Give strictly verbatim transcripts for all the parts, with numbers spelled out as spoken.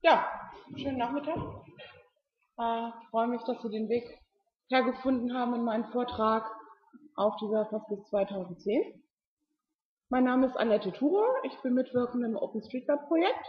Ja, schönen Nachmittag. Äh, ich freue mich, dass Sie den Weg hergefunden haben in meinen Vortrag auf dieser Fastbiz zweitausendzehn. Mein Name ist Annette Thurer, ich bin Mitwirkende im OpenStreetMap-Projekt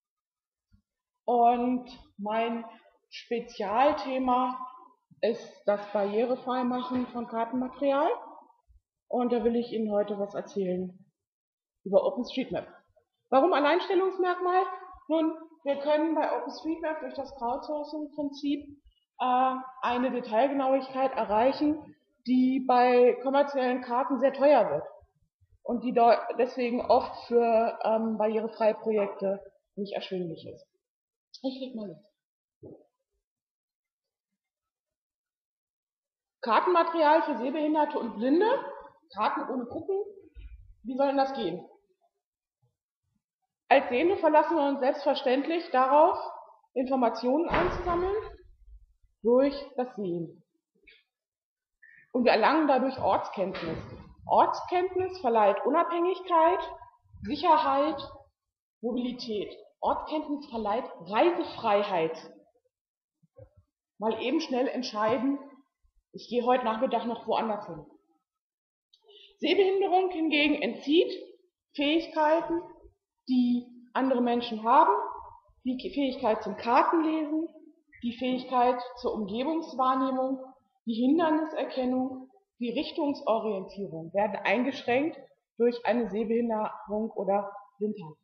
und mein Spezialthema ist das Barrierefreimachen von Kartenmaterial und da will ich Ihnen heute was erzählen über OpenStreetMap. Warum Alleinstellungsmerkmal? Nun, wir können bei OpenStreetMap durch das Crowdsourcing-Prinzip äh, eine Detailgenauigkeit erreichen, die bei kommerziellen Karten sehr teuer wird und die deswegen oft für ähm, barrierefreie Projekte nicht erschwinglich ist. Ich leg mal los. Kartenmaterial für Sehbehinderte und Blinde, Karten ohne Gucken, wie soll denn das gehen? Als Sehende verlassen wir uns selbstverständlich darauf, Informationen einzusammeln durch das Sehen. Und wir erlangen dadurch Ortskenntnis. Ortskenntnis verleiht Unabhängigkeit, Sicherheit, Mobilität. Ortskenntnis verleiht Reisefreiheit. Mal eben schnell entscheiden, ich gehe heute Nachmittag noch woanders hin. Sehbehinderung hingegen entzieht Fähigkeiten, die andere Menschen haben, die Fähigkeit zum Kartenlesen, die Fähigkeit zur Umgebungswahrnehmung, die Hinderniserkennung, die Richtungsorientierung werden eingeschränkt durch eine Sehbehinderung oder Blindheit.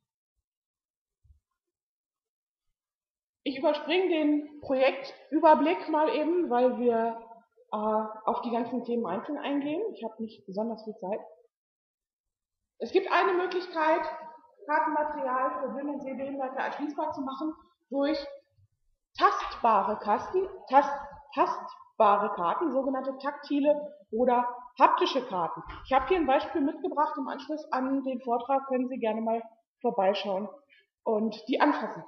Ich überspringe den Projektüberblick mal eben, weil wir äh, auf die ganzen Themen einzeln eingehen. Ich habe nicht besonders viel Zeit. Es gibt eine Möglichkeit, Kartenmaterial für Blinde und Sehbehinderte erschließbar zu machen durch tastbare Kasten, tast, tastbare Karten, sogenannte taktile oder haptische Karten. Ich habe hier ein Beispiel mitgebracht. Im Anschluss an den Vortrag können Sie gerne mal vorbeischauen und die anfassen.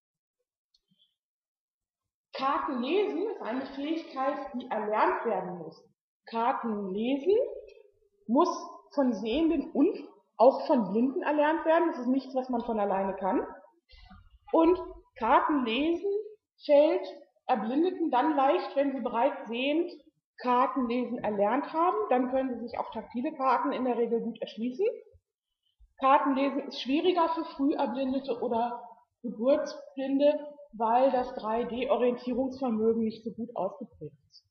Kartenlesen ist eine Fähigkeit, die erlernt werden muss. Kartenlesen muss von Sehenden und auch von Blinden erlernt werden. Das ist nichts, was man von alleine kann. Und Kartenlesen fällt Erblindeten dann leicht, wenn sie bereits sehend Kartenlesen erlernt haben. Dann können sie sich auch taktile Karten in der Regel gut erschließen. Kartenlesen ist schwieriger für Früherblindete oder Geburtsblinde, weil das drei D-Orientierungsvermögen nicht so gut ausgeprägt ist.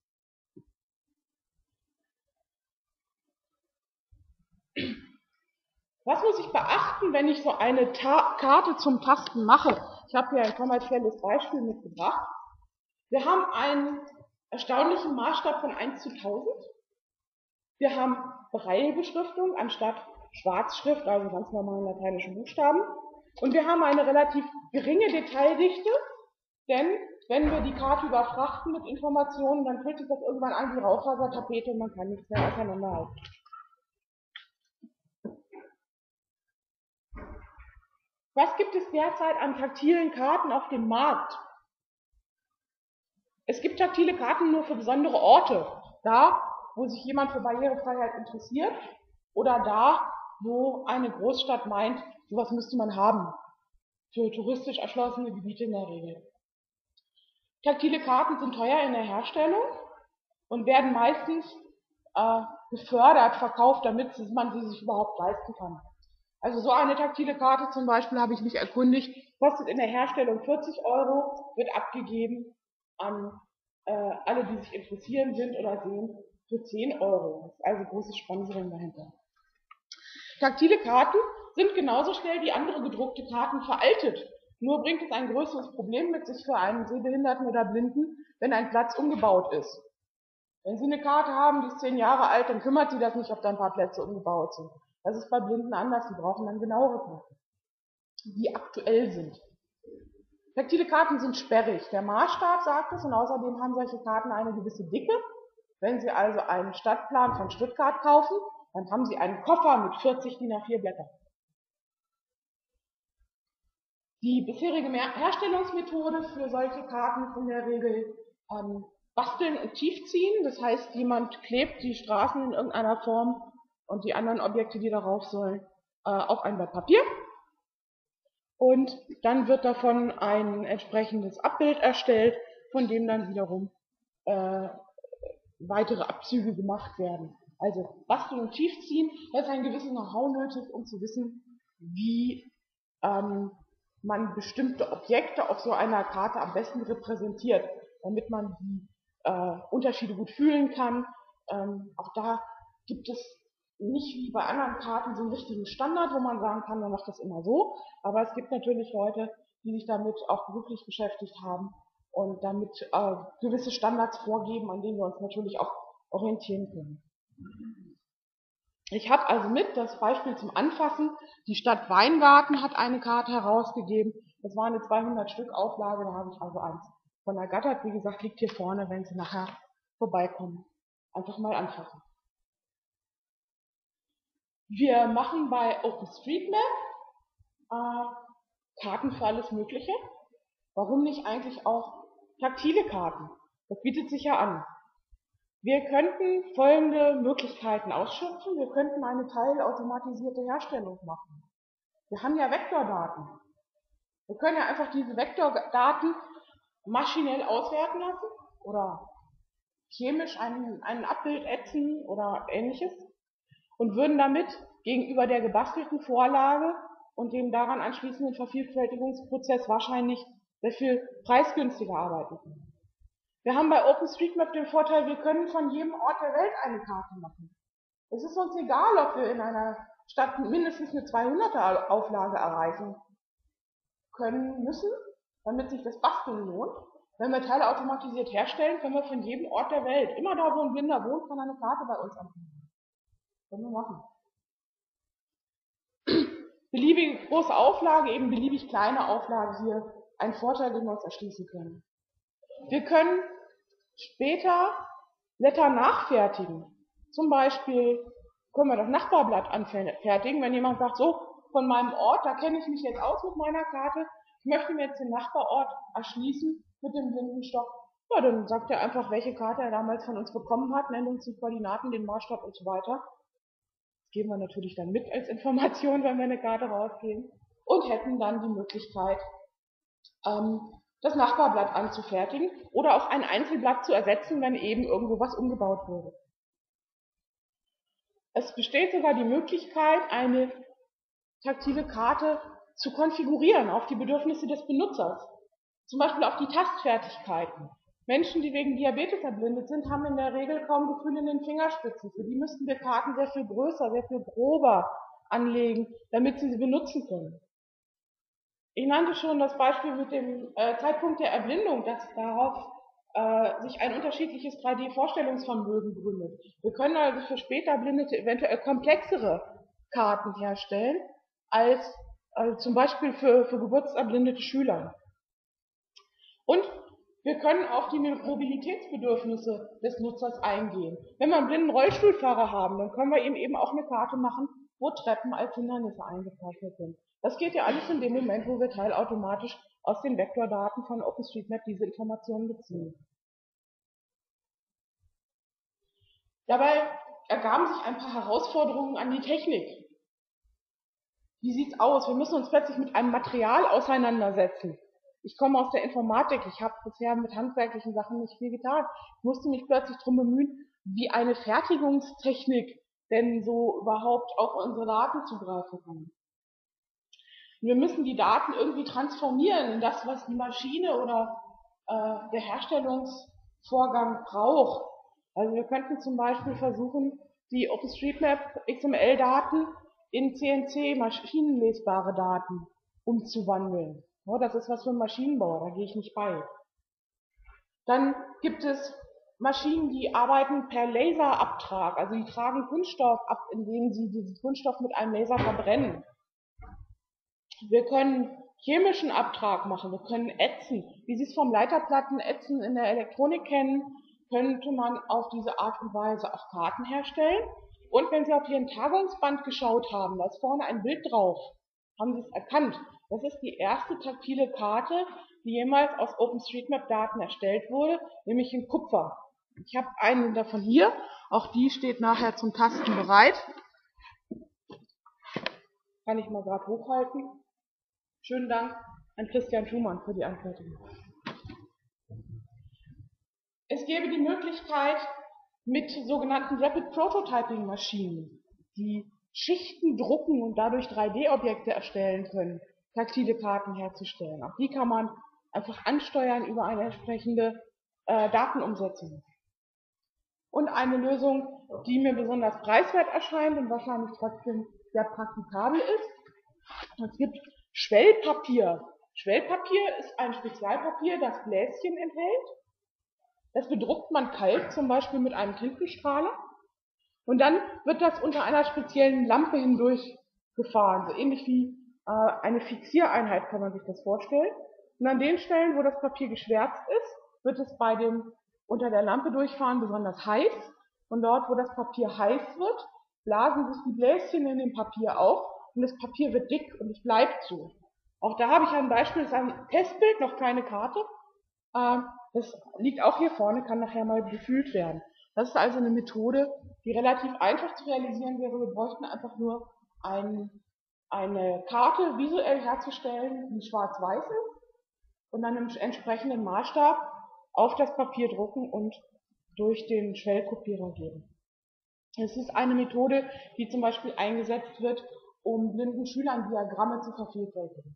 Was muss ich beachten, wenn ich so eine Ta- Karte zum Tasten mache? Ich habe hier ein kommerzielles Beispiel mitgebracht. Wir haben einen erstaunlichen Maßstab von eins zu tausend. Wir haben Braillebeschriftung anstatt Schwarzschrift, also ganz normalen lateinischen Buchstaben. Und wir haben eine relativ geringe Detaildichte, denn wenn wir die Karte überfrachten mit Informationen, dann fühlt sich das irgendwann an wie Raufasertapete und man kann nichts mehr auseinanderhalten. Was gibt es derzeit an taktilen Karten auf dem Markt? Es gibt taktile Karten nur für besondere Orte. Da, wo sich jemand für Barrierefreiheit interessiert oder da, wo eine Großstadt meint, sowas müsste man haben. Für touristisch erschlossene Gebiete in der Regel. Taktile Karten sind teuer in der Herstellung und werden meistens äh, gefördert, verkauft, damit man sie sich überhaupt leisten kann. Also so eine taktile Karte zum Beispiel, habe ich mich erkundigt, kostet in der Herstellung vierzig Euro, wird abgegeben an äh, alle, die sich interessieren sind oder sehen, für zehn Euro. Das ist also großes Sponsoring dahinter. Taktile Karten sind genauso schnell wie andere gedruckte Karten veraltet. Nur bringt es ein größeres Problem mit sich für einen Sehbehinderten oder Blinden, wenn ein Platz umgebaut ist. Wenn Sie eine Karte haben, die ist zehn Jahre alt, dann kümmert Sie das nicht, ob da ein paar Plätze umgebaut sind. Das ist bei Blinden anders, die brauchen dann genauere Karten, die aktuell sind. Taktile Karten sind sperrig, der Maßstab sagt es, und außerdem haben solche Karten eine gewisse Dicke. Wenn Sie also einen Stadtplan von Stuttgart kaufen, dann haben Sie einen Koffer mit vierzig D I N A vier Blättern. Die bisherige Herstellungsmethode für solche Karten ist in der Regel ähm, Basteln und Tiefziehen. Das heißt, jemand klebt die Straßen in irgendeiner Form und die anderen Objekte, die darauf sollen, äh, auf ein Blatt Papier. und dann wird davon ein entsprechendes Abbild erstellt, von dem dann wiederum äh, weitere Abzüge gemacht werden. Also Basteln und Tiefziehen, da ist ein gewisses Know-how nötig, um zu wissen, wie ähm, man bestimmte Objekte auf so einer Karte am besten repräsentiert, damit man die äh, Unterschiede gut fühlen kann. Ähm, auch da gibt es nicht wie bei anderen Karten so einen richtigen Standard, wo man sagen kann, man macht das immer so, aber es gibt natürlich Leute, die sich damit auch beruflich beschäftigt haben und damit äh, gewisse Standards vorgeben, an denen wir uns natürlich auch orientieren können. Ich habe also mit das Beispiel zum Anfassen. Die Stadt Weingarten hat eine Karte herausgegeben. Das war eine zweihundert Stück Auflage, da habe ich also eins von ergattert. Wie gesagt, liegt hier vorne, wenn Sie nachher vorbeikommen. Einfach mal anfassen. Wir machen bei OpenStreetMap äh, Karten für alles Mögliche. Warum nicht eigentlich auch taktile Karten? Das bietet sich ja an. Wir könnten folgende Möglichkeiten ausschöpfen. Wir könnten eine teilautomatisierte Herstellung machen. Wir haben ja Vektordaten. Wir können ja einfach diese Vektordaten maschinell auswerten lassen oder chemisch ein, ein Abbild ätzen oder ähnliches und würden damit gegenüber der gebastelten Vorlage und dem daran anschließenden Vervielfältigungsprozess wahrscheinlich sehr viel preisgünstiger arbeiten können. Wir haben bei OpenStreetMap den Vorteil, wir können von jedem Ort der Welt eine Karte machen. Es ist uns egal, ob wir in einer Stadt mindestens eine zweihunderter Auflage erreichen können müssen, damit sich das Basteln lohnt. Wenn wir Teile automatisiert herstellen, können wir von jedem Ort der Welt, immer da, wo ein Blinder wohnt, kann eine Karte bei uns anbieten. Können wir machen. Beliebige große Auflage, eben beliebig kleine Auflage hier, ein Vorteil, den wir uns erschließen können. Wir können später Blätter nachfertigen. Zum Beispiel können wir das Nachbarblatt anfertigen, wenn jemand sagt, so, von meinem Ort, da kenne ich mich jetzt aus mit meiner Karte, ich möchte mir jetzt den Nachbarort erschließen mit dem Blindenstock. Ja, dann sagt er einfach, welche Karte er damals von uns bekommen hat, nennt uns die Koordinaten, den Maßstab und so weiter. Das geben wir natürlich dann mit als Information, wenn wir eine Karte rausgeben. Und hätten dann die Möglichkeit, ähm, das Nachbarblatt anzufertigen oder auch ein Einzelblatt zu ersetzen, wenn eben irgendwo was umgebaut wurde. Es besteht sogar die Möglichkeit, eine taktile Karte zu konfigurieren auf die Bedürfnisse des Benutzers. Zum Beispiel auf die Tastfertigkeiten. Menschen, die wegen Diabetes erblindet sind, haben in der Regel kaum Gefühl in den Fingerspitzen. Für die müssten wir Karten sehr viel größer, sehr viel grober anlegen, damit sie sie benutzen können. Ich nannte schon das Beispiel mit dem äh, Zeitpunkt der Erblindung, dass darauf äh, sich ein unterschiedliches drei D-Vorstellungsvermögen gründet. Wir können also für später Erblindete eventuell komplexere Karten herstellen, als äh, zum Beispiel für, für geburtserblindete Schüler. Und wir können auf die Mobilitätsbedürfnisse des Nutzers eingehen. Wenn wir einen blinden Rollstuhlfahrer haben, dann können wir ihm eben auch eine Karte machen, wo Treppen als Hindernisse eingezeichnet sind. Das geht ja alles in dem Moment, wo wir teilautomatisch aus den Vektordaten von OpenStreetMap diese Informationen beziehen. Dabei ergaben sich ein paar Herausforderungen an die Technik. Wie sieht's aus? Wir müssen uns plötzlich mit einem Material auseinandersetzen. Ich komme aus der Informatik, ich habe bisher mit handwerklichen Sachen nicht viel getan. Ich musste mich plötzlich darum bemühen, wie eine Fertigungstechnik denn so überhaupt auf unsere Daten zugreifen kann. Wir müssen die Daten irgendwie transformieren in das, was die Maschine oder äh, der Herstellungsvorgang braucht. Also wir könnten zum Beispiel versuchen, die OpenStreetMap X M L-Daten in C N C-maschinenlesbare Daten umzuwandeln. Ja, das ist was für einen Maschinenbauer, da gehe ich nicht bei. Dann gibt es Maschinen, die arbeiten per Laserabtrag, also die tragen Kunststoff ab, indem sie diesen Kunststoff mit einem Laser verbrennen. Wir können chemischen Abtrag machen, wir können ätzen. Wie Sie es vom Leiterplattenätzen in der Elektronik kennen, könnte man auf diese Art und Weise auch Karten herstellen. Und wenn Sie auf Ihren Tagungsband geschaut haben, da ist vorne ein Bild drauf, haben Sie es erkannt. Das ist die erste taktile Karte, die jemals aus OpenStreetMap-Daten erstellt wurde, nämlich in Kupfer. Ich habe einen davon hier, auch die steht nachher zum Tasten bereit. Kann ich mal gerade hochhalten. Schönen Dank an Christian Schumann für die Anfertigung. Es gäbe die Möglichkeit, mit sogenannten Rapid Prototyping Maschinen, die Schichten drucken und dadurch drei D Objekte erstellen können, taktile Karten herzustellen. Auch die kann man einfach ansteuern über eine entsprechende äh, Datenumsetzung. Und eine Lösung, die mir besonders preiswert erscheint und wahrscheinlich trotzdem sehr praktikabel ist. Es gibt Schwellpapier. Schwellpapier ist ein Spezialpapier, das Bläschen enthält. Das bedruckt man kalt, zum Beispiel mit einem Tintenstrahler. Und dann wird das unter einer speziellen Lampe hindurch gefahren. So ähnlich wie äh, eine Fixiereinheit kann man sich das vorstellen. Und an den Stellen, wo das Papier geschwärzt ist, wird es bei dem unter der Lampe durchfahren besonders heiß. Und dort, wo das Papier heiß wird, blasen sich die Bläschen in dem Papier auf und das Papier wird dick und es bleibt so. Auch da habe ich ein Beispiel, das ist ein Testbild, noch keine Karte. Das liegt auch hier vorne, kann nachher mal befühlt werden. Das ist also eine Methode, die relativ einfach zu realisieren wäre. Wir bräuchten einfach nur ein, eine Karte visuell herzustellen, die schwarz-weiß ist und dann im entsprechenden Maßstab auf das Papier drucken und durch den Schwellkopierer geben. Es ist eine Methode, die zum Beispiel eingesetzt wird, um blinden Schülern Diagramme zu vervielfältigen.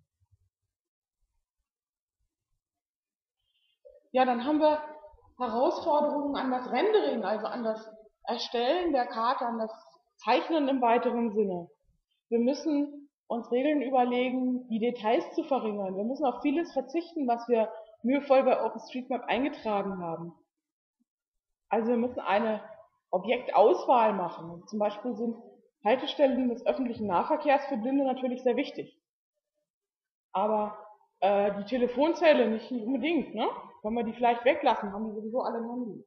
Ja, dann haben wir Herausforderungen an das Rendering, also an das Erstellen der Karte, an das Zeichnen im weiteren Sinne. Wir müssen uns Regeln überlegen, die Details zu verringern. Wir müssen auf vieles verzichten, was wir mühevoll bei OpenStreetMap eingetragen haben. Also wir müssen eine Objektauswahl machen. Zum Beispiel sind Haltestellen des öffentlichen Nahverkehrs für Blinde natürlich sehr wichtig. Aber äh, die Telefonzelle nicht unbedingt, ne? Wenn wir die vielleicht weglassen, haben die sowieso alle ein Handy.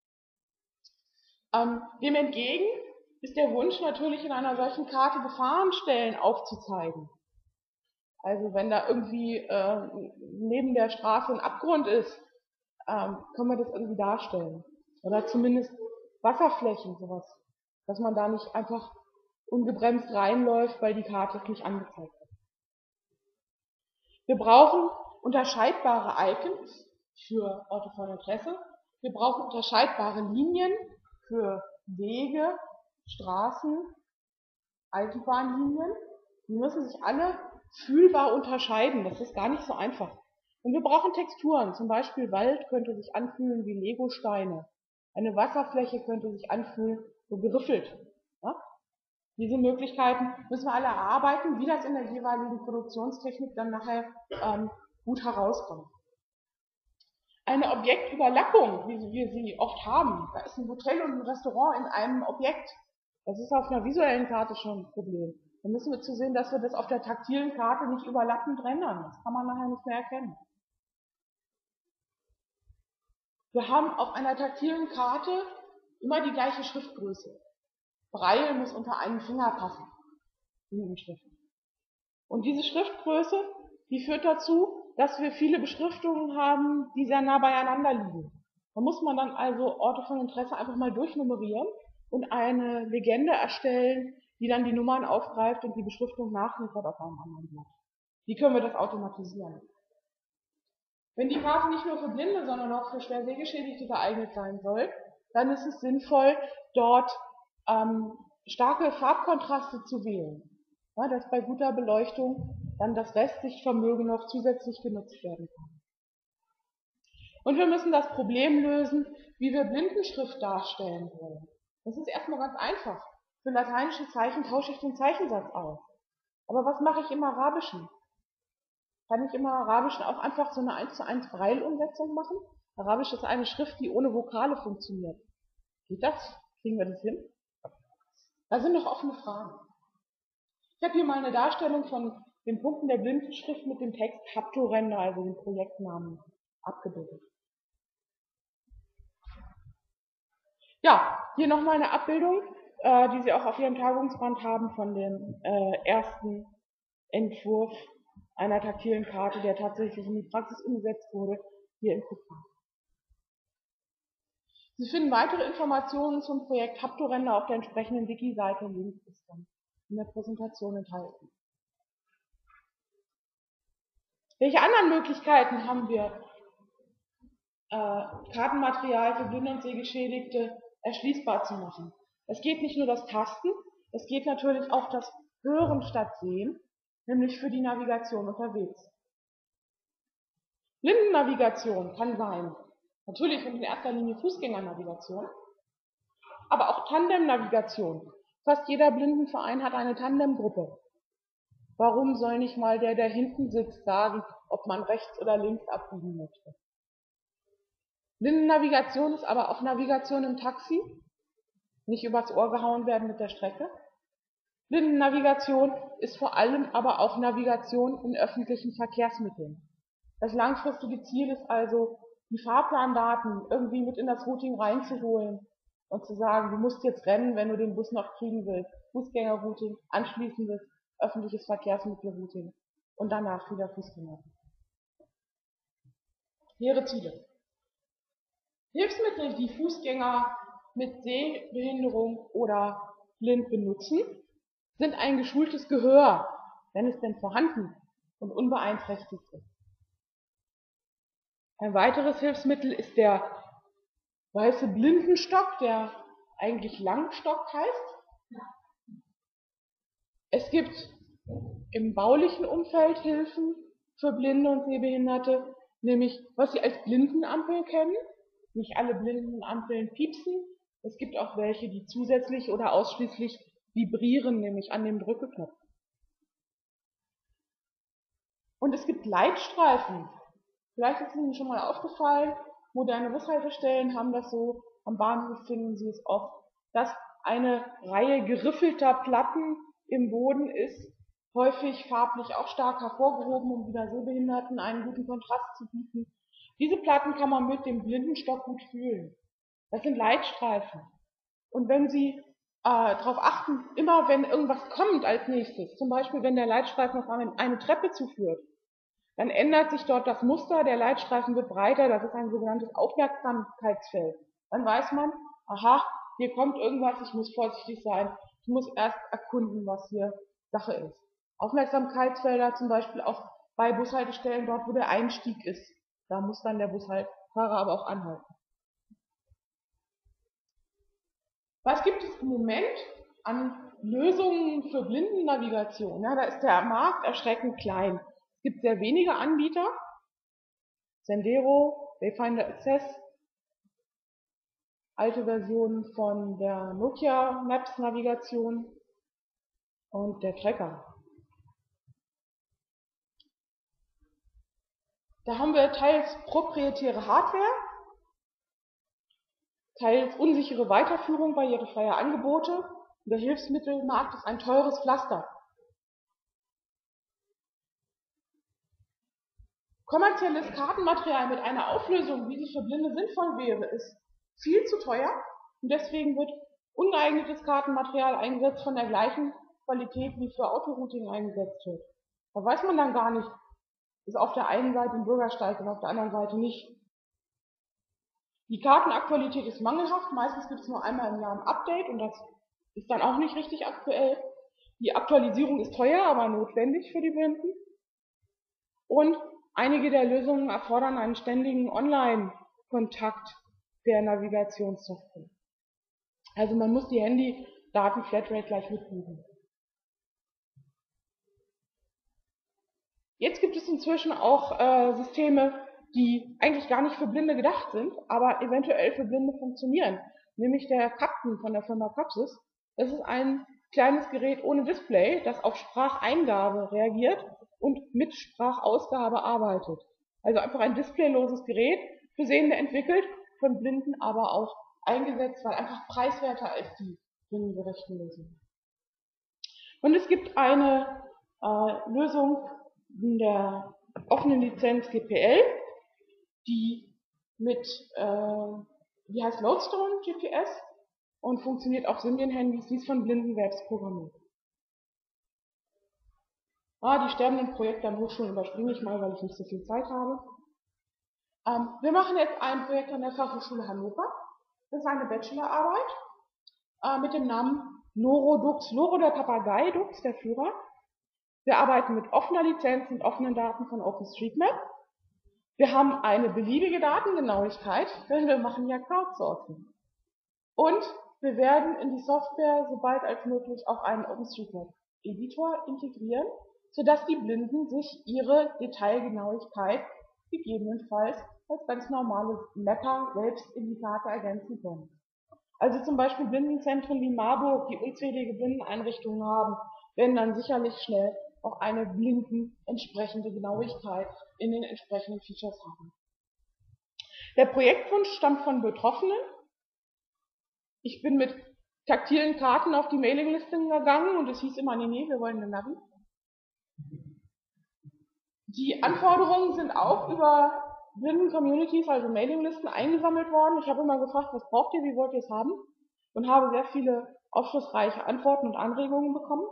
Ähm, dem entgegen ist der Wunsch natürlich in einer solchen Karte Gefahrenstellen aufzuzeigen. Also wenn da irgendwie äh, neben der Straße ein Abgrund ist, ähm, können wir das irgendwie darstellen. Oder zumindest Wasserflächen, sowas. Dass man da nicht einfach ungebremst reinläuft, weil die Karte es nicht angezeigt hat. Wir brauchen unterscheidbare Icons für Orte von Interesse. Wir brauchen unterscheidbare Linien für Wege, Straßen, Eisenbahnlinien. Die müssen sich alle fühlbar unterscheiden. Das ist gar nicht so einfach. Und wir brauchen Texturen. Zum Beispiel Wald könnte sich anfühlen wie Legosteine. Eine Wasserfläche könnte sich anfühlen so geriffelt. Ja? Diese Möglichkeiten müssen wir alle erarbeiten, wie das in der jeweiligen Produktionstechnik dann nachher ähm, gut herauskommt. Eine Objektüberlappung, wie wir sie oft haben, da ist ein Hotel und ein Restaurant in einem Objekt, das ist auf einer visuellen Karte schon ein Problem. Dann müssen wir zu sehen, dass wir das auf der taktilen Karte nicht überlappend rendern. Das kann man nachher nicht mehr erkennen. Wir haben auf einer taktilen Karte immer die gleiche Schriftgröße. Braille muss unter einen Finger passen, und diese Schriftgröße, die führt dazu, dass wir viele Beschriftungen haben, die sehr nah beieinander liegen. Da muss man dann also Orte von Interesse einfach mal durchnummerieren und eine Legende erstellen, die dann die Nummern aufgreift und die Beschriftung nachliefert auf einem anderen Blatt. Wie können wir das automatisieren? Wenn die Karte nicht nur für Blinde, sondern auch für schwer Sehgeschädigte geeignet sein soll, dann ist es sinnvoll, dort ähm, starke Farbkontraste zu wählen, ja, dass bei guter Beleuchtung dann das Restsichtvermögen noch zusätzlich genutzt werden kann. Und wir müssen das Problem lösen, wie wir Blindenschrift darstellen wollen. Das ist erstmal ganz einfach. Für lateinische Zeichen tausche ich den Zeichensatz aus. Aber was mache ich im Arabischen? Kann ich im Arabischen auch einfach so eine eins zu eins Braille-Umsetzung machen? Arabisch ist eine Schrift, die ohne Vokale funktioniert. Geht das? Kriegen wir das hin? Da sind noch offene Fragen. Ich habe hier mal eine Darstellung von den Punkten der Blindenschrift mit dem Text Haptorender, also dem Projektnamen, abgebildet. Ja, hier nochmal eine Abbildung, äh, die Sie auch auf Ihrem Tagungsband haben von dem äh, ersten Entwurf einer taktilen Karte, der tatsächlich in die Praxis umgesetzt wurde, hier in Kupfer. Sie finden weitere Informationen zum Projekt Haptorender auf der entsprechenden Wiki-Seite, Link ist dann in der Präsentation enthalten. Welche anderen Möglichkeiten haben wir, äh, Kartenmaterial für Blinde und Sehgeschädigte erschließbar zu machen? Es geht nicht nur das Tasten, es geht natürlich auch das Hören statt Sehen, nämlich für die Navigation unterwegs. Blindennavigation kann sein, natürlich und in erster Linie Fußgängernavigation, aber auch Tandemnavigation. Fast jeder Blindenverein hat eine Tandemgruppe. Warum soll nicht mal der, der hinten sitzt, sagen, ob man rechts oder links abbiegen möchte? Blindennavigation ist aber auch Navigation im Taxi, nicht übers Ohr gehauen werden mit der Strecke. Blindennavigation ist vor allem aber auch Navigation in öffentlichen Verkehrsmitteln. Das langfristige Ziel ist also, die Fahrplandaten irgendwie mit in das Routing reinzuholen und zu sagen, du musst jetzt rennen, wenn du den Bus noch kriegen willst. Fußgängerrouting, anschließendes öffentliches Verkehrsmittelrouting und danach wieder Fußgänger. Hehre Ziele. Hilfsmittel, die Fußgänger mit Sehbehinderung oder blind benutzen, sind ein geschultes Gehör, wenn es denn vorhanden und unbeeinträchtigt ist. Ein weiteres Hilfsmittel ist der weiße Blindenstock, der eigentlich Langstock heißt. Es gibt im baulichen Umfeld Hilfen für Blinde und Sehbehinderte, nämlich was Sie als Blindenampel kennen. Nicht alle Blindenampeln piepsen. Es gibt auch welche, die zusätzlich oder ausschließlich vibrieren, nämlich an dem Drückeknopf. Und es gibt Leitstreifen. Vielleicht ist Ihnen schon mal aufgefallen, moderne Bushaltestellen haben das so, am Bahnhof finden Sie es oft, dass eine Reihe geriffelter Platten im Boden ist, häufig farblich auch stark hervorgehoben, um wieder Sehbehinderten einen guten Kontrast zu bieten. Diese Platten kann man mit dem Blindenstock gut fühlen. Das sind Leitstreifen. Und wenn Sie äh, darauf achten, immer wenn irgendwas kommt als nächstes, zum Beispiel wenn der Leitstreifen auf eine, eine Treppe zuführt, dann ändert sich dort das Muster, der Leitstreifen wird breiter, das ist ein sogenanntes Aufmerksamkeitsfeld. Dann weiß man, aha, hier kommt irgendwas, ich muss vorsichtig sein, ich muss erst erkunden, was hier Sache ist. Aufmerksamkeitsfelder zum Beispiel auch bei Bushaltestellen, dort wo der Einstieg ist. Da muss dann der Busfahrer aber auch anhalten. Was gibt es im Moment an Lösungen für Blindennavigation? Ja, da ist der Markt erschreckend klein. Es gibt sehr wenige Anbieter. Sendero, Wayfinder Access, alte Versionen von der Nokia Maps Navigation und der Tracker. Da haben wir teils proprietäre Hardware, teils unsichere Weiterführung barrierefreier Angebote. Und der Hilfsmittelmarkt ist ein teures Pflaster. Kommerzielles Kartenmaterial mit einer Auflösung, wie sie für Blinde sinnvoll wäre, ist viel zu teuer und deswegen wird ungeeignetes Kartenmaterial eingesetzt von der gleichen Qualität wie für Autorouting eingesetzt wird. Da weiß man dann gar nicht, ist auf der einen Seite ein Bürgersteig und auf der anderen Seite nicht. Die Kartenaktualität ist mangelhaft, meistens gibt es nur einmal im Jahr ein Update und das ist dann auch nicht richtig aktuell. Die Aktualisierung ist teuer, aber notwendig für die Blinden. Und einige der Lösungen erfordern einen ständigen Online-Kontakt der Navigationssoftware. Also man muss die Handy-Daten-Flatrate gleich mitbuchen. Jetzt gibt es inzwischen auch äh, Systeme, die eigentlich gar nicht für Blinde gedacht sind, aber eventuell für Blinde funktionieren. Nämlich der Captain von der Firma Capsys. Das ist ein kleines Gerät ohne Display, das auf Spracheingabe reagiert und mit Sprachausgabe arbeitet. Also einfach ein displayloses Gerät, für Sehende entwickelt, von Blinden aber auch eingesetzt, weil einfach preiswerter als die blindengerechten Lösungen. Und es gibt eine äh, Lösung in der offenen Lizenz G P L, die mit, äh, die heißt Lodestone G P S und funktioniert auf Symbian-Handys, die ist von Blinden selbst programmiert. Ah, die sterbenden Projekte an Hochschulen überspringe ich mal, weil ich nicht so viel Zeit habe. Ähm, wir machen jetzt ein Projekt an der Fachhochschule Hannover. Das ist eine Bachelorarbeit äh, mit dem Namen Lorodux. Loro der Papagei, Dux der Führer. Wir arbeiten mit offener Lizenz und offenen Daten von OpenStreetMap. Wir haben eine beliebige Datengenauigkeit, denn wir machen ja Crowdsourcing. Und wir werden in die Software sobald als möglich auch einen OpenStreetMap-Editor integrieren, sodass die Blinden sich ihre Detailgenauigkeit gegebenenfalls als ganz normale Mapper selbst in die Karte ergänzen können. Also zum Beispiel Blindenzentren wie Marburg, die unzählige Blindeneinrichtungen haben, werden dann sicherlich schnell auch eine blinden entsprechende Genauigkeit in den entsprechenden Features haben. Der Projektwunsch stammt von Betroffenen. Ich bin mit taktilen Karten auf die Mailinglisten gegangen und es hieß immer, nee, nee, wir wollen eine Navi. Die Anforderungen sind auch über Blinden-Communities, also Mailinglisten, eingesammelt worden. Ich habe immer gefragt, was braucht ihr, wie wollt ihr es haben? Und habe sehr viele aufschlussreiche Antworten und Anregungen bekommen.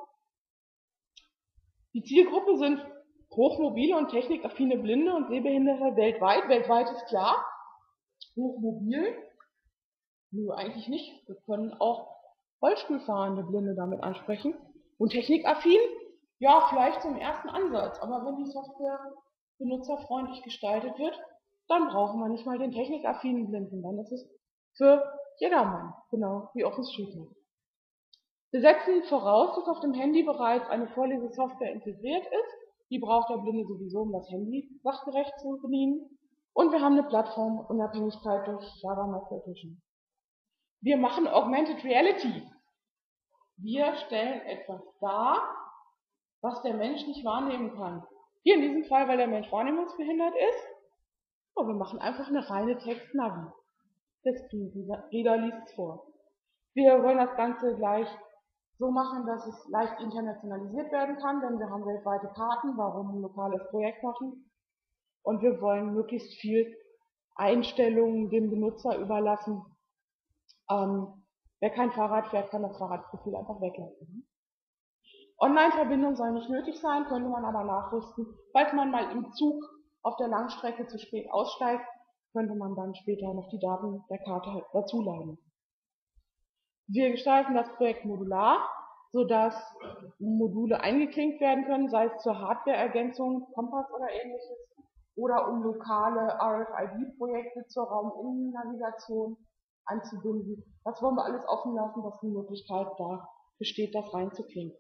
Die Zielgruppe sind hochmobile und technikaffine Blinde und Sehbehinderte weltweit. Weltweit ist klar. Hochmobil? Nö, eigentlich nicht. Wir können auch Rollstuhlfahrende Blinde damit ansprechen. Und technikaffin? Ja, vielleicht zum ersten Ansatz. Aber wenn die Software benutzerfreundlich gestaltet wird, dann brauchen wir nicht mal den technikaffinen Blinden. Dann ist es für jedermann, genau wie OpenStreetMap. Wir setzen voraus, dass auf dem Handy bereits eine Vorlesesoftware integriert ist. Die braucht der Blinde sowieso, um das Handy sachgerecht zu bedienen. Und wir haben eine Plattformunabhängigkeit durch Java Micro Edition. Wir machen Augmented Reality. Wir stellen etwas dar, was der Mensch nicht wahrnehmen kann. Hier in diesem Fall, weil der Mensch wahrnehmungsbehindert ist. Und wir machen einfach eine reine Text-Navi. Der Screenreader liest es vor. Wir wollen das Ganze gleich so machen, dass es leicht internationalisiert werden kann, denn wir haben weltweite Karten, warum ein lokales Projekt machen. Und wir wollen möglichst viel Einstellungen dem Benutzer überlassen. Ähm, wer kein Fahrrad fährt, kann das Fahrradprofil einfach weglassen. Online-Verbindung soll nicht nötig sein, könnte man aber nachrüsten. Falls man mal im Zug auf der Langstrecke zu spät aussteigt, könnte man dann später noch die Daten der Karte dazuladen. Wir gestalten das Projekt modular, sodass Module eingeklinkt werden können, sei es zur Hardware-Ergänzung, Kompass oder ähnliches, oder um lokale R F I D-Projekte zur Rauminnennavigation anzubinden. Das wollen wir alles offen lassen, dass die Möglichkeit da besteht, das reinzuklinken.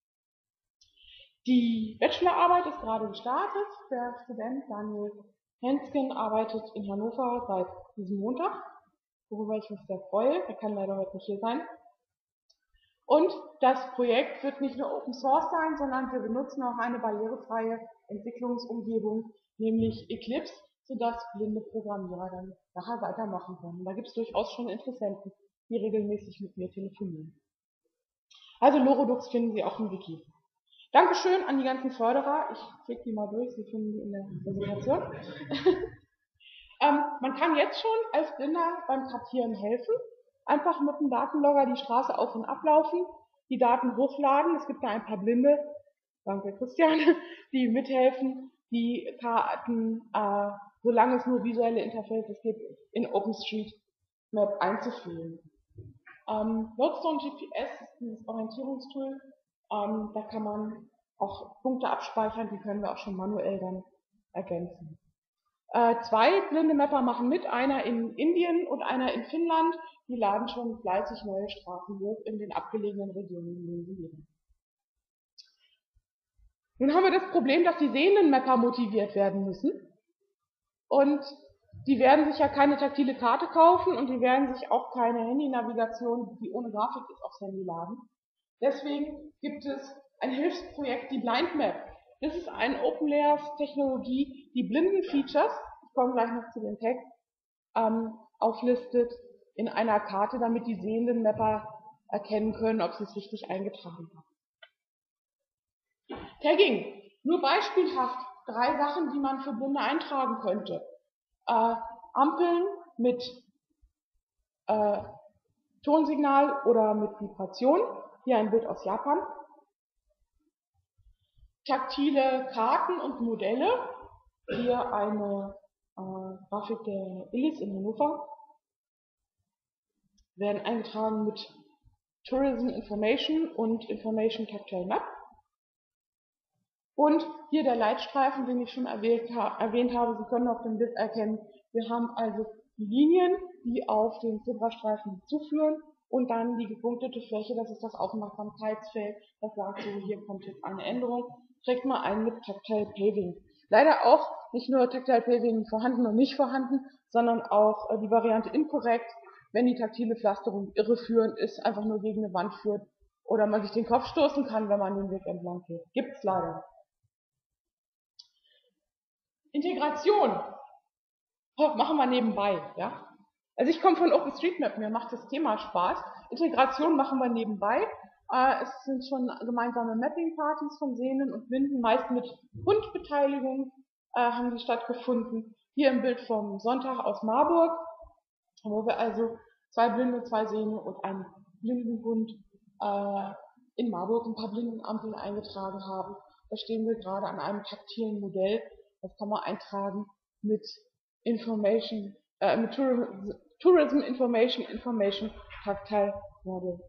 Die Bachelorarbeit ist gerade gestartet. Der Student Daniel Hensken arbeitet in Hannover seit diesem Montag, worüber ich mich sehr freue. Er kann leider heute nicht hier sein. Und das Projekt wird nicht nur Open Source sein, sondern wir benutzen auch eine barrierefreie Entwicklungsumgebung, nämlich Eclipse, sodass blinde Programmierer dann nachher weitermachen können. Da gibt es durchaus schon Interessenten, die regelmäßig mit mir telefonieren. Also Lorodux finden Sie auch im Wiki. Dankeschön an die ganzen Förderer. Ich klicke die mal durch, Sie finden die in der Präsentation. ähm, man kann jetzt schon als Blinder beim Kartieren helfen. Einfach mit dem Datenlogger die Straße auf- und ablaufen, die Daten hochladen. Es gibt da ein paar Blinde, danke Christian, die mithelfen, die Karten, äh, solange es nur visuelle Interfaces gibt, in OpenStreetMap einzuführen. Ähm, Lodestone G P S ist dieses Orientierungstool. Ähm, da kann man auch Punkte abspeichern, die können wir auch schon manuell dann ergänzen. Äh, zwei blinde Mapper machen mit, einer in Indien und einer in Finnland. Die laden schon fleißig neue Straßen hoch in den abgelegenen Regionen, in denen sie leben. Nun haben wir das Problem, dass die sehenden Mapper motiviert werden müssen. Und die werden sich ja keine taktile Karte kaufen und die werden sich auch keine Handy-Navigation, die ohne Grafik ist, aufs Handy laden. Deswegen gibt es ein Hilfsprojekt, die BlindMap. Das ist eine Open-Layers-Technologie, die Blinden-Features, ich komme gleich noch zu dem Text, ähm, auflistet in einer Karte, damit die sehenden Mapper erkennen können, ob sie es richtig eingetragen haben. Tagging, nur beispielhaft drei Sachen, die man für Blinde eintragen könnte. Äh, Ampeln mit äh, Tonsignal oder mit Vibration. Hier ein Bild aus Japan. Taktile Karten und Modelle. Hier eine äh, Grafik der Illis in Hannover. Werden eingetragen mit Tourism Information und Information Tactile Map. Und hier der Leitstreifen, den ich schon erwähnt, erwähnt habe, Sie können auf dem Bild erkennen, wir haben also die Linien, die auf den Zebrastreifen zuführen und dann die gepunktete Fläche, das ist das Aufmerksamkeitsfeld, das sagt so, hier kommt jetzt eine Änderung, trägt mal ein mit Tactile Paving. Leider auch nicht nur Tactile Paving vorhanden und nicht vorhanden, sondern auch äh, die Variante inkorrekt, wenn die taktile Pflasterung irreführend ist, einfach nur gegen eine Wand führt oder man sich den Kopf stoßen kann, wenn man den Weg entlang geht. Gibt's leider. Integration machen wir nebenbei, ja. Also ich komme von OpenStreetMap, mir macht das Thema Spaß. Integration machen wir nebenbei. Äh, es sind schon gemeinsame Mapping-Partys von Sehnen und Blinden, meist mit Hundbeteiligung äh, haben die stattgefunden. Hier im Bild vom Sonntag aus Marburg, wo wir also zwei Blinde, zwei Sehne und einen Blindenhund äh, in Marburg ein paar Blindenampeln eingetragen haben. Da stehen wir gerade an einem taktilen Modell. Das kann man eintragen mit Information, äh, mit Tourism, Tourism Information, Information Tactile Model.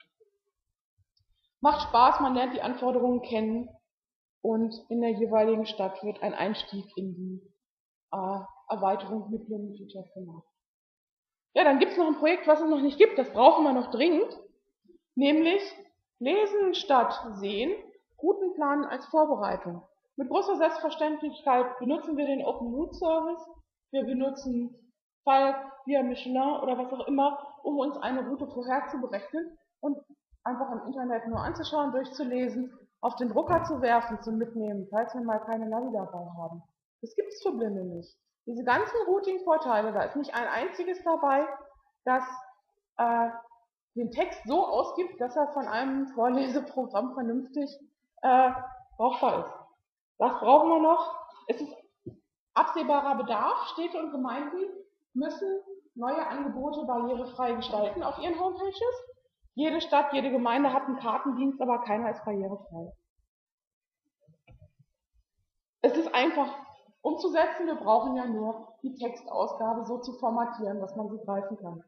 Macht Spaß, man lernt die Anforderungen kennen und in der jeweiligen Stadt wird ein Einstieg in die äh, Erweiterung mit Blindenfeatures gemacht. Ja, dann gibt es noch ein Projekt, was es noch nicht gibt, das brauchen wir noch dringend, nämlich Lesen statt Sehen, Routenplanen als Vorbereitung. Mit großer Selbstverständlichkeit benutzen wir den Open Route Service, wir benutzen Falk, via Michelin oder was auch immer, um uns eine Route vorherzuberechnen und einfach im Internet nur anzuschauen, durchzulesen, auf den Drucker zu werfen, zum Mitnehmen, falls wir mal keine Navi dabei haben. Das gibt es für Blinde nicht. Diese ganzen Routing-Vorteile, da ist nicht ein einziges dabei, das äh, den Text so ausgibt, dass er von einem Vorleseprogramm vernünftig äh, brauchbar ist. Was brauchen wir noch? Es ist absehbarer Bedarf. Städte und Gemeinden müssen neue Angebote barrierefrei gestalten auf ihren Homepages. Jede Stadt, jede Gemeinde hat einen Kartendienst, aber keiner ist barrierefrei. Es ist einfach umzusetzen, wir brauchen ja nur die Textausgabe so zu formatieren, dass man sie greifen kann.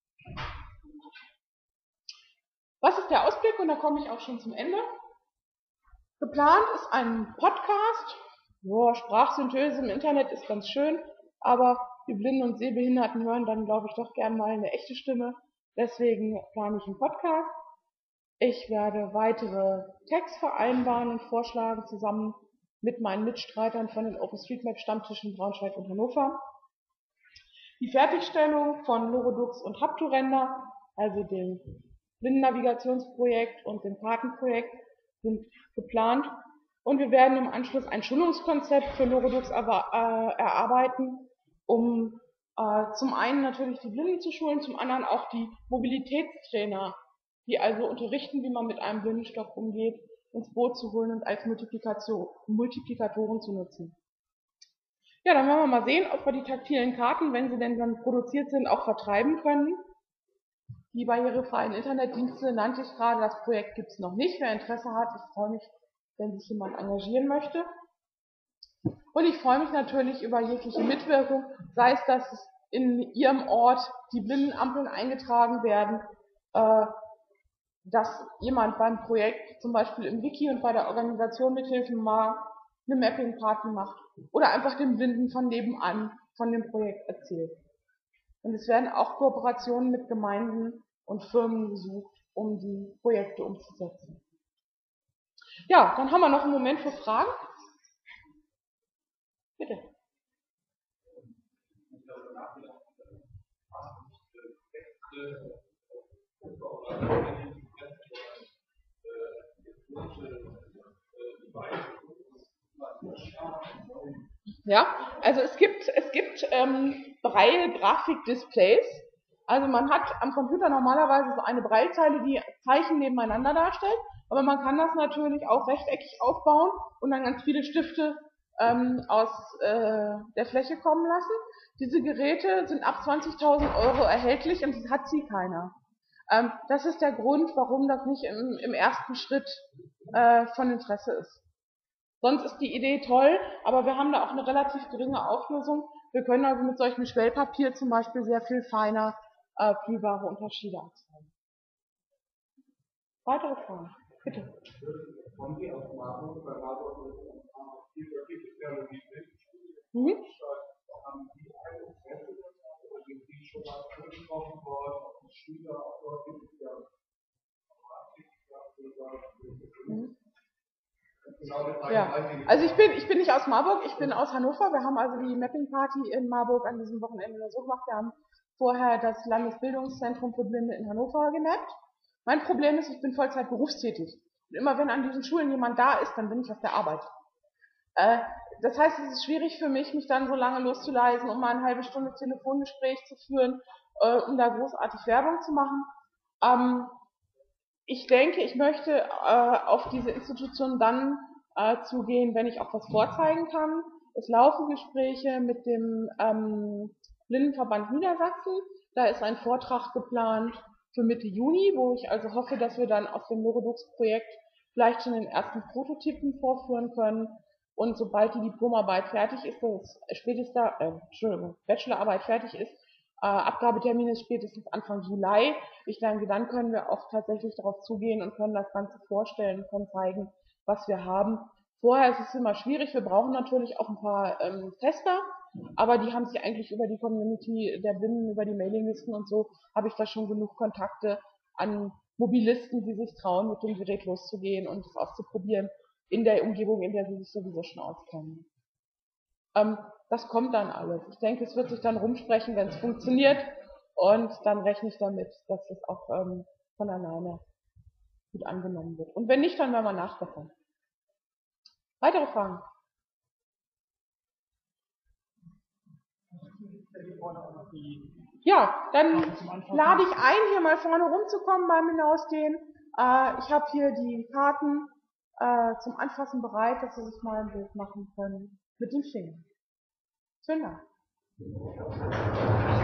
Was ist der Ausblick? Und da komme ich auch schon zum Ende. Geplant ist ein Podcast. Boah, Sprachsynthese im Internet ist ganz schön, aber die Blinden und Sehbehinderten hören dann, glaube ich, doch gern mal eine echte Stimme. Deswegen plane ich einen Podcast. Ich werde weitere Tags vereinbaren und vorschlagen, zusammen mit meinen Mitstreitern von den OpenStreetMap-Stammtischen Braunschweig und Hannover. Die Fertigstellung von Lorodux und Haptorender, also dem Blindennavigationsprojekt und dem Kartenprojekt, sind geplant. Und wir werden im Anschluss ein Schulungskonzept für Lorodux erarbeiten, um äh, zum einen natürlich die Blinden zu schulen, zum anderen auch die Mobilitätstrainer, die also unterrichten, wie man mit einem Blindenstock umgeht, ins Boot zu holen und als Multiplikation, Multiplikatoren zu nutzen. Ja, dann werden wir mal sehen, ob wir die taktilen Karten, wenn sie denn dann produziert sind, auch vertreiben können. Die barrierefreien Internetdienste nannte ich gerade, das Projekt gibt es noch nicht. Wer Interesse hat, ich freue mich, wenn sich jemand engagieren möchte. Und ich freue mich natürlich über jegliche Mitwirkung, sei es, dass in Ihrem Ort die Blindenampeln eingetragen werden, äh, dass jemand beim Projekt, zum Beispiel im Wiki und bei der Organisation mithelfen mag, eine Mapping-Party macht oder einfach dem Blinden von nebenan von dem Projekt erzählt. Und es werden auch Kooperationen mit Gemeinden und Firmen gesucht, um die Projekte umzusetzen. Ja, dann haben wir noch einen Moment für Fragen. Bitte. Ja, also es gibt, es gibt ähm, Braille-Grafik-Displays. Also man hat am Computer normalerweise so eine Braillezeile, die Zeichen nebeneinander darstellt, aber man kann das natürlich auch rechteckig aufbauen und dann ganz viele Stifte ähm, aus äh, der Fläche kommen lassen. Diese Geräte sind ab zwanzigtausend Euro erhältlich und das hat sie keiner. Ähm, das ist der Grund, warum das nicht im, im ersten Schritt äh, von Interesse ist. Sonst ist die Idee toll, aber wir haben da auch eine relativ geringe Auflösung. Wir können also mit solchem Schwellpapier zum Beispiel sehr viel feiner äh, fühlbare Unterschiede erzeugen. Weitere Fragen? Bitte. Kommen Sie aus Marburg, bei Marburg gibt es ja eine Mhm. haben Sie ein Interesse daran, oder sind Sie schon mal angesprochen worden, auch die Schüler, auch dort gibt es ja Mhm. Ja, also ich bin, ich bin nicht aus Marburg, ich bin aus Hannover. Wir haben also die Mapping Party in Marburg an diesem Wochenende nur so gemacht. Wir haben vorher das Landesbildungszentrum für Blinde in Hannover gemappt. Mein Problem ist, ich bin Vollzeit berufstätig. Und immer wenn an diesen Schulen jemand da ist, dann bin ich auf der Arbeit. Äh, das heißt, es ist schwierig für mich, mich dann so lange loszuleisen, um mal eine halbe Stunde Telefongespräch zu führen, äh, um da großartig Werbung zu machen. Ähm, ich denke, ich möchte äh, auf diese Institution dann äh, zugehen, wenn ich auch was vorzeigen kann. Es laufen Gespräche mit dem ähm, Blindenverband Niedersachsen. Da ist ein Vortrag geplant für Mitte Juni, wo ich also hoffe, dass wir dann aus dem Neurodux-Projekt vielleicht schon den ersten Prototypen vorführen können. Und sobald die Diplomarbeit fertig ist, das spätester, äh, Entschuldigung, Bachelorarbeit fertig ist, äh, Abgabetermin ist spätestens Anfang Juli. Ich denke, dann können wir auch tatsächlich darauf zugehen und können das Ganze vorstellen, können zeigen, was wir haben. Vorher ist es immer schwierig. Wir brauchen natürlich auch ein paar ähm, Tester, aber die haben sich eigentlich über die Community der Blinden, über die Mailinglisten und so, habe ich da schon genug Kontakte an Mobilisten, die sich trauen, mit dem Gerät loszugehen und es auszuprobieren in der Umgebung, in der sie sich sowieso schon auskennen. Ähm, das kommt dann alles. Ich denke, es wird sich dann rumsprechen, wenn es funktioniert. Und dann rechne ich damit, dass es auch ähm, von alleine gut angenommen wird. Und wenn nicht, dann werden wir nachbessern. Weitere Fragen? Ja, dann lade ich ein, hier mal vorne rumzukommen beim Hinausgehen. Äh, ich habe hier die Karten äh, zum Anfassen bereit, dass Sie sich mal ein Bild machen können mit dem Finger. Schönen Dank.